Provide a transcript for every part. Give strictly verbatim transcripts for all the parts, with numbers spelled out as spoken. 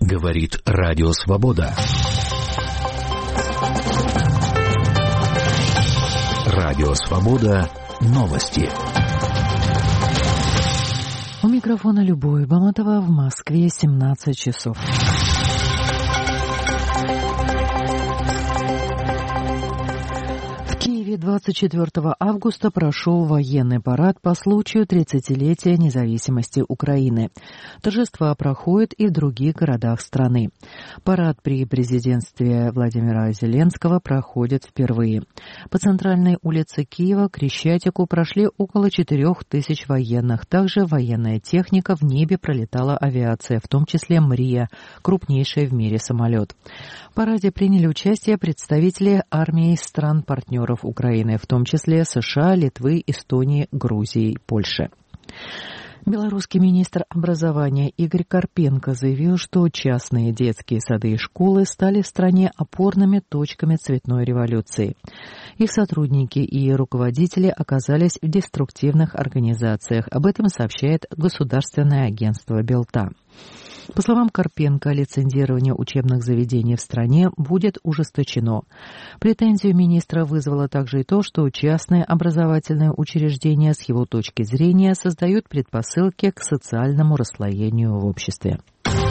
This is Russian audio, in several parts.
Говорит Радио Свобода. Радио Свобода. Новости. У микрофона Любовь Баматова, в Москве семнадцать часов. двадцать четвёртого августа прошел военный парад по случаю тридцатилетия независимости Украины. Торжества проходят и в других городах страны. Парад при президентстве Владимира Зеленского проходит впервые. По центральной улице Киева к Крещатику прошли около четырех тысяч военных. Также военная техника, в небе пролетала авиация, в том числе «Мрия», крупнейший в мире самолет. В параде приняли участие представители армий стран-партнеров Украины, в том числе США, Литвы, Эстонии, Грузии и Польши. Белорусский министр образования Игорь Карпенко заявил, что частные детские сады и школы стали в стране опорными точками цветной революции. Их сотрудники и руководители оказались в деструктивных организациях. Об этом сообщает государственное агентство «Белта». По словам Карпенко, лицензирование учебных заведений в стране будет ужесточено. Претензию министра вызвало также и то, что частные образовательные учреждения с его точки зрения создают предпосылки к социальному расслоению в обществе.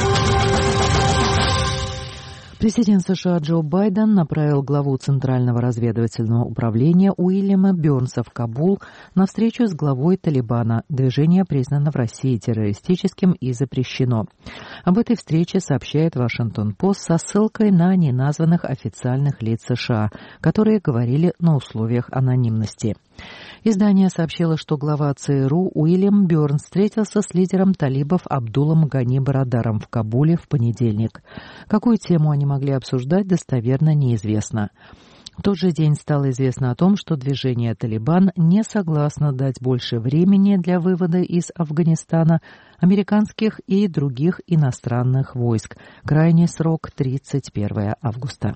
Президент США Джо Байден направил главу Центрального разведывательного управления Уильяма Бёрнса в Кабул на встречу с главой Талибана. Движение признано в России террористическим и запрещено. Об этой встрече сообщает Вашингтон-Пост со ссылкой на неназванных официальных лиц США, которые говорили на условиях анонимности. Издание сообщило, что глава ЦРУ Уильям Бёрнс встретился с лидером талибов Абдулом Гани Барадаром в Кабуле в понедельник. Какую тему они могли обсуждать, достоверно неизвестно. В тот же день стало известно о том, что движение «Талибан» не согласно дать больше времени для вывода из Афганистана американских и других иностранных войск. Крайний срок – тридцать первого августа.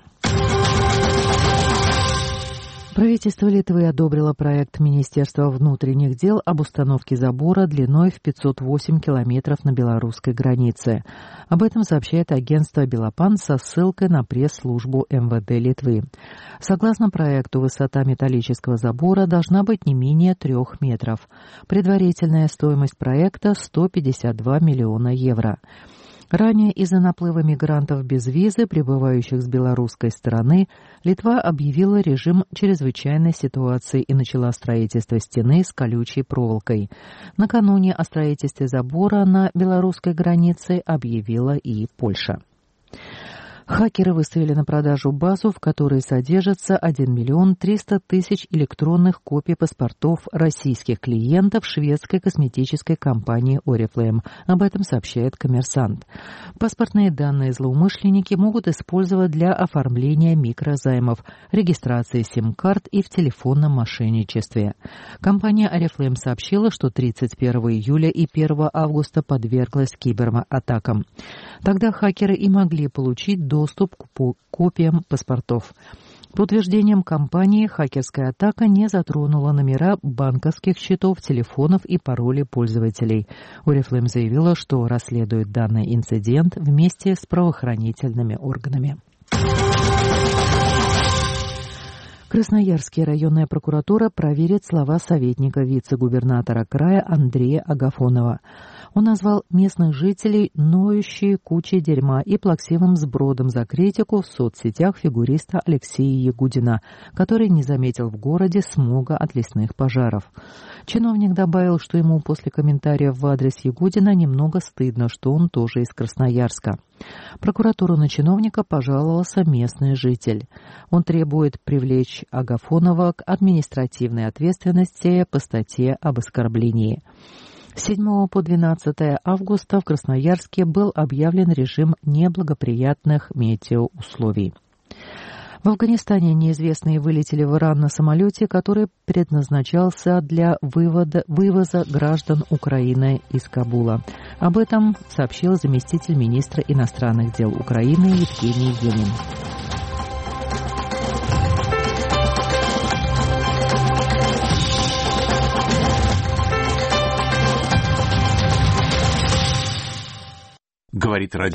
Правительство Литвы одобрило проект Министерства внутренних дел об установке забора длиной в пятьсот восемь километров на белорусской границе. Об этом сообщает агентство «Белопан» со ссылкой на пресс-службу эм вэ дэ Литвы. Согласно проекту, высота металлического забора должна быть не менее трех метров. Предварительная стоимость проекта – сто пятьдесят два миллиона евро. Ранее из-за наплыва мигрантов без визы, прибывающих с белорусской стороны, Литва объявила режим чрезвычайной ситуации и начала строительство стены с колючей проволокой. Накануне о строительстве забора на белорусской границе объявила и Польша. Хакеры выставили на продажу базу, в которой содержится один миллион триста тысяч электронных копий паспортов российских клиентов шведской косметической компании Oriflame. Об этом сообщает «Коммерсант». Паспортные данные злоумышленники могут использовать для оформления микрозаймов, регистрации сим-карт и в телефонном мошенничестве. Компания Oriflame сообщила, что тридцать первого июля и первого августа подверглась кибератакам. Тогда хакеры и могли получить доступ к копиям паспортов. По утверждениям компании, хакерская атака не затронула номера банковских счетов, телефонов и пароли пользователей. Oriflame заявила, что расследует данный инцидент вместе с правоохранительными органами. Красноярская районная прокуратура проверит слова советника вице-губернатора края Андрея Агафонова. Он назвал местных жителей ноющей кучей дерьма и плаксивым сбродом за критику в соцсетях фигуриста Алексея Ягудина, который не заметил в городе смога от лесных пожаров. Чиновник добавил, что ему после комментариев в адрес Ягудина немного стыдно, что он тоже из Красноярска. Прокуратуру на чиновника пожаловался местный житель. Он требует привлечь Агафонова к административной ответственности по статье об оскорблении. С седьмого по двенадцатое августа в Красноярске был объявлен режим неблагоприятных метеоусловий. В Афганистане неизвестные вылетели в Иран на самолете, который предназначался для вывода, вывоза граждан Украины из Кабула. Об этом сообщил заместитель министра иностранных дел Украины Евгений Елин. Говорит радио.